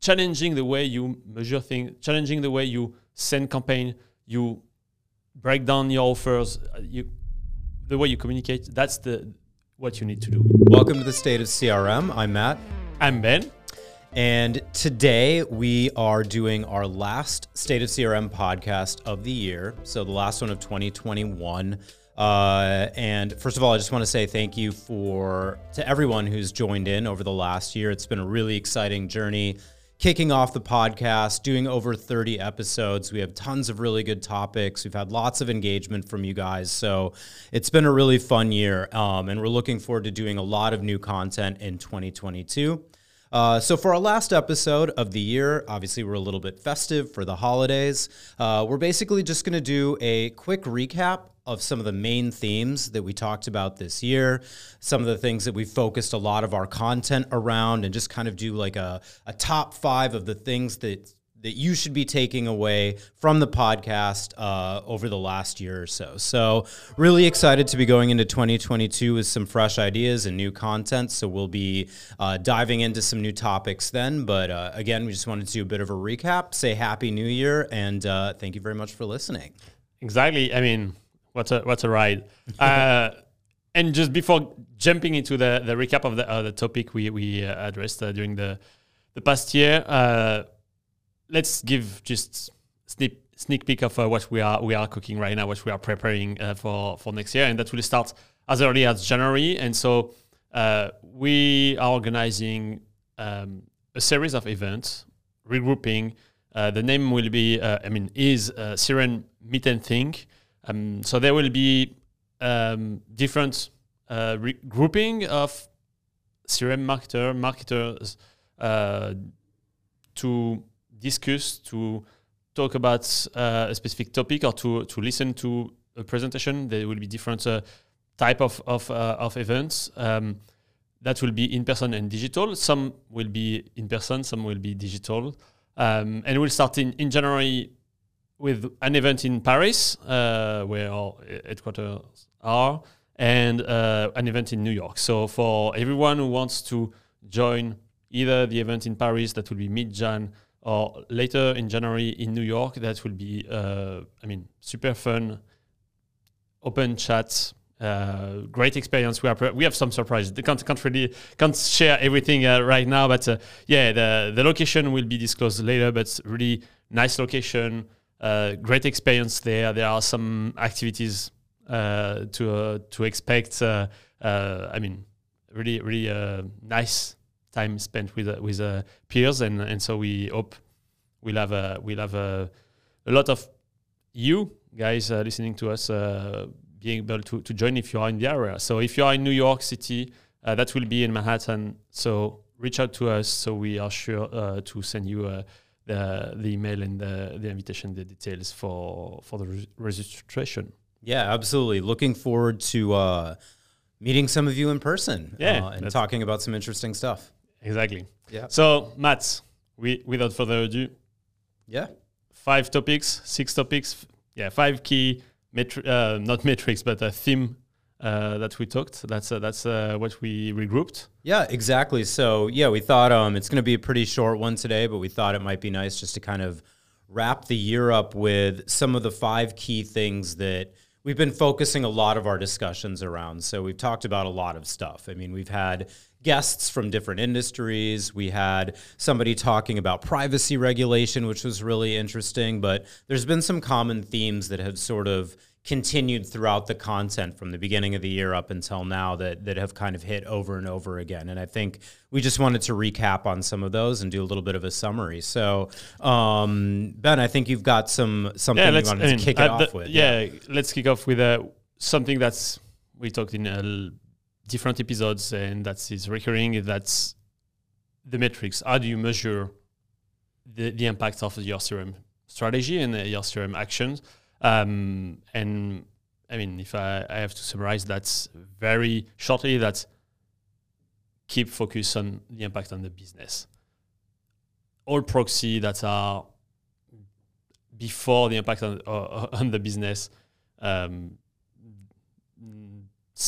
challenging the way you measure things, challenging the way you send campaign, you break down your offers, the way you communicate. That's what you need to do. Welcome to the State of CRM. I'm Matt. I'm Ben. And today we are doing our last State of CRM podcast of the year. So the last one of 2021. And first of all, I just want to say thank you to everyone who's joined in over the last year. It's been a really exciting journey. Kicking off the podcast, doing over 30 episodes. We have tons of really good topics. We've had lots of engagement from you guys. So it's been a really fun year. And we're looking forward to doing a lot of new content in 2022. So for our last episode of the year, obviously we're a little bit festive for the holidays. We're basically just going to do a quick recap of some of the main themes that we talked about this year, some of the things that we focused a lot of our content around, and just kind of do like a top 5 of the things that you should be taking away from the podcast over the last year or so. So really excited to be going into 2022 with some fresh ideas and new content. So we'll be diving into some new topics then. But again, we just wanted to do a bit of a recap, say Happy New Year, and thank you very much for listening. Exactly. I mean, what's a ride. And just before jumping into the recap of the topic we addressed during the past year, let's give just sneak peek of what we are cooking right now, what we are preparing for next year, and that will start as early as January. And so we are organizing a series of events, regrouping. The name will be is CRM Meet and Think. So there will be different grouping of CRM marketers to discuss, to talk about a specific topic, or to listen to a presentation. There will be different type of events that will be in person and digital. Some will be in person, some will be digital, and we'll start in January with an event in Paris, where our headquarters are, and an event in New York. So for everyone who wants to join either the event in Paris, that will be mid-Jan, or later in January in New York, that will be, super fun, open chats, great experience. We have some surprises. They can't share everything right now, but the location will be disclosed later. But really nice location. Great experience there. There are some activities to expect. Really nice time spent with peers, and so we hope we'll have a lot of you guys listening to us being able to join if you are in the area. So if you are in New York City, that will be in Manhattan. So reach out to us. So we are sure to send you the email and the invitation, the details for the registration. Yeah, absolutely. Looking forward to meeting some of you in person and talking about some interesting stuff. Exactly. Yeah. So, Matt, without further ado, 5 topics, 6 topics, 5 key not metrics, but a theme that we talked. That's what we regrouped. Yeah, exactly. So we thought it's going to be a pretty short one today, but we thought it might be nice just to kind of wrap the year up with some of the 5 key things that we've been focusing a lot of our discussions around. So we've talked about a lot of stuff. I mean, we've had guests from different industries. We had somebody talking about privacy regulation, which was really interesting. But there's been some common themes that have sort of continued throughout the content from the beginning of the year up until now that have kind of hit over and over again. And I think we just wanted to recap on some of those and do a little bit of a summary. So, Ben, I think you've got something you wanted to kick it off with. Let's kick off with something that's we talked in different episodes, and that is recurring. That's the metrics. How do you measure the impact of your CRM strategy and your CRM actions? And I mean, if I have to summarize, that's very shortly, that's keep focus on the impact on the business. All proxy that are before the impact on the business,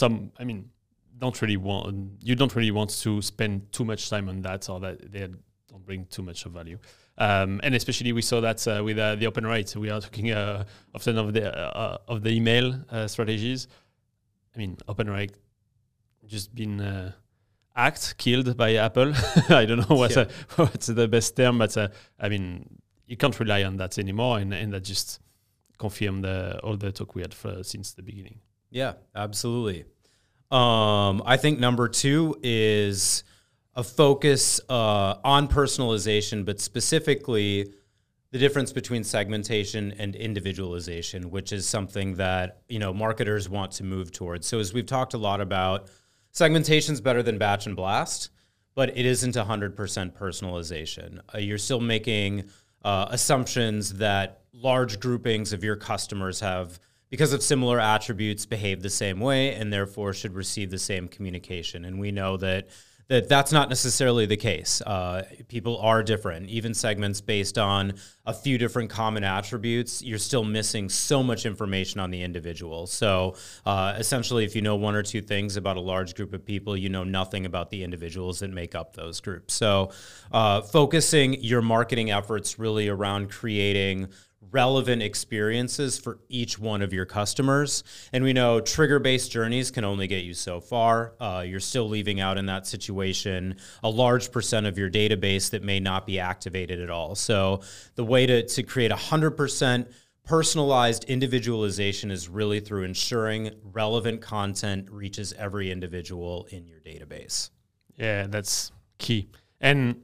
you don't really want to spend too much time on that, or that they don't bring too much of value. And especially we saw that with the open rate. We are talking often of the email strategies. I mean, open rate just been killed by Apple. I don't know what's the best term, but I mean, you can't rely on that anymore, and that just confirmed all the talk we had since the beginning. Yeah, absolutely. I think number 2 is a focus on personalization, but specifically the difference between segmentation and individualization, which is something that, marketers want to move towards. So as we've talked a lot about, segmentation's better than batch and blast, but it isn't 100% personalization. You're still making assumptions that large groupings of your customers have, because of similar attributes, behave the same way and therefore should receive the same communication. And we know that's not necessarily the case. People are different. Even segments based on a few different common attributes, you're still missing so much information on the individual. So essentially, if you know 1 or 2 things about a large group of people, you know nothing about the individuals that make up those groups. So focusing your marketing efforts really around creating relevant experiences for each one of your customers. And we know trigger-based journeys can only get you so far. You're still leaving out in that situation a large % of your database that may not be activated at all. So the way to create 100% personalized individualization is really through ensuring relevant content reaches every individual in your database. Yeah, that's key. And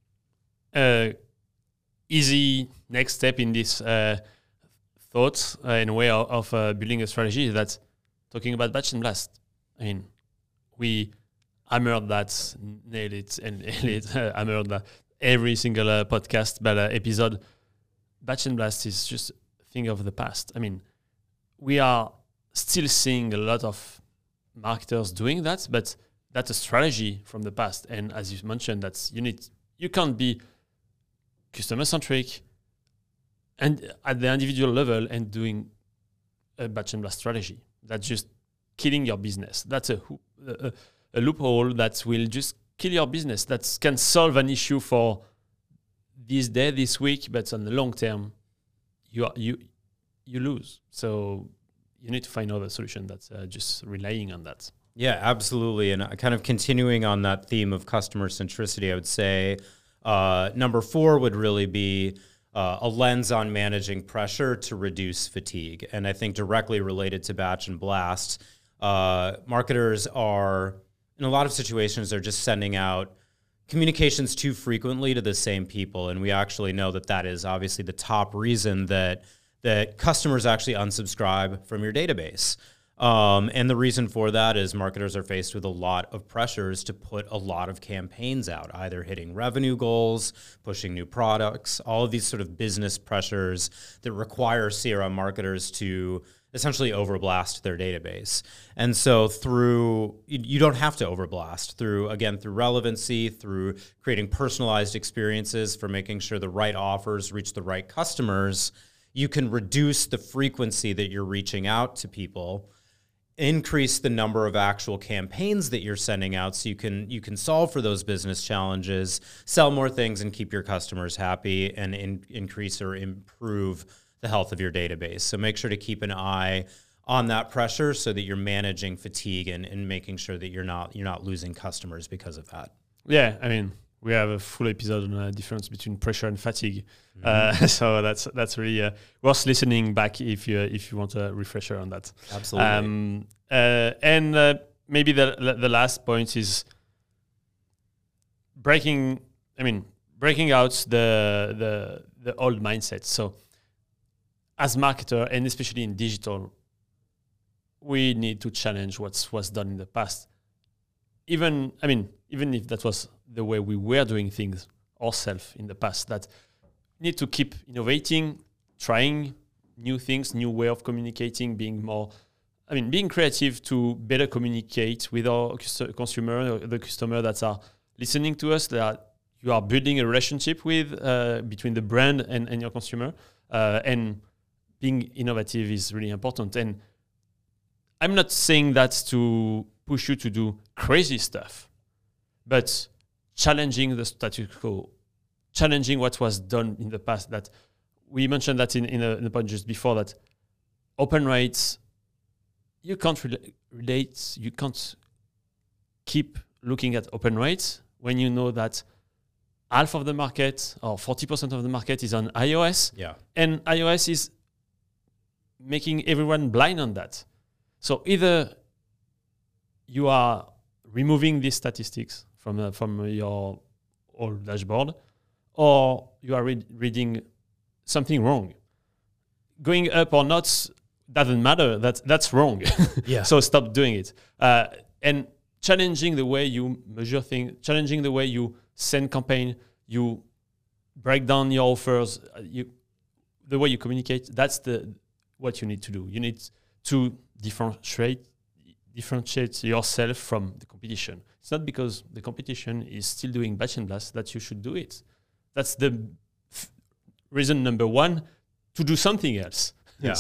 easy next step in this thought in a way of building a strategy is that talking about batch and blast. I mean, we hammered that, nailed it, hammered that every single podcast, but episode. Batch and blast is just a thing of the past. I mean, we are still seeing a lot of marketers doing that, but that's a strategy from the past. And as you mentioned, you can't be customer-centric and at the individual level and doing a batch and blast strategy. That's just killing your business. That's a loophole that will just kill your business. That can solve an issue for this day, this week, but on the long term, you lose. So you need to find another solution that's just relying on that. Yeah, absolutely. And kind of continuing on that theme of customer centricity, I would say number 4 would really be a lens on managing pressure to reduce fatigue. And I think directly related to batch and blast, marketers are, in a lot of situations, they're just sending out communications too frequently to the same people. And we actually know that is obviously the top reason that customers actually unsubscribe from your database. And the reason for that is marketers are faced with a lot of pressures to put a lot of campaigns out, either hitting revenue goals, pushing new products, all of these sort of business pressures that require CRM marketers to essentially overblast their database. And so you don't have to overblast through relevancy, through creating personalized experiences for making sure the right offers reach the right customers. You can reduce the frequency that you're reaching out to people, increase the number of actual campaigns that you're sending out so you can solve for those business challenges, sell more things, and keep your customers happy and increase or improve the health of your database. So make sure to keep an eye on that pressure so that you're managing fatigue and making sure that you're not losing customers because of that. Yeah, I mean, we have a full episode on the difference between pressure and fatigue. So that's really worth listening back if you want a refresher on that. Absolutely. And maybe the last point is breaking out the old mindset. So as marketer, and especially in digital, we need to challenge what's done in the past. Even if that was the way we were doing things ourselves in the past, that need to keep innovating, trying new things, new way of communicating, being creative to better communicate with our consumer, the customer that are listening to us, that you are building a relationship with between the brand and your consumer. And being innovative is really important. And I'm not saying that to push you to do crazy stuff, but challenging the status quo challenging what was done in the past. That we mentioned that in the point just before, that open rates, you can't relate, you can't keep looking at open rates when you know that half of the market or 40% of the market is on iOS. Yeah. And iOS is making everyone blind on that. So either you are removing these statistics from your old dashboard, or you are reading something wrong. Going up or not doesn't matter. That's wrong. Yeah. So stop doing it. And challenging the way you measure things, challenging the way you send campaign, you break down your offers, the way you communicate. That's what you need to do. You need to differentiate yourself from the competition. It's not because the competition is still doing batch and blast that you should do it. That's the reason number one, to do something else. Yeah.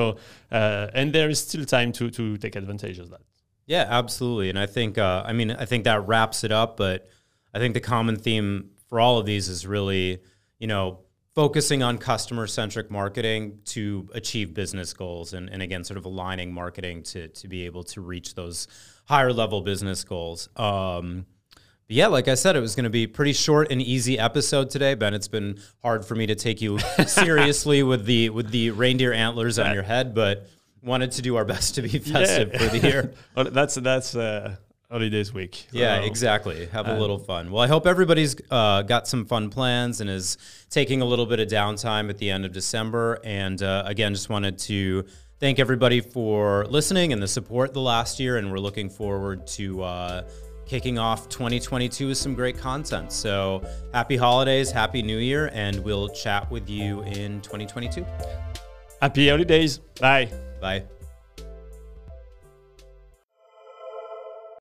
And there is still time to take advantage of that. Yeah, absolutely. And I think, I think that wraps it up. But I think the common theme for all of these is really, focusing on customer-centric marketing to achieve business goals, and again, sort of aligning marketing to be able to reach those higher-level business goals. Yeah, like I said, it was going to be a pretty short and easy episode today, Ben. It's been hard for me to take you seriously with the reindeer antlers on your head, but wanted to do our best to be festive for the year. That's holidays week. Yeah, exactly. Have a little fun. Well, I hope everybody's got some fun plans and is taking a little bit of downtime at the end of December. And again, just wanted to thank everybody for listening and the support the last year. And we're looking forward to kicking off 2022 with some great content. So happy holidays, happy New Year, and we'll chat with you in 2022. Happy holidays. Bye. Bye.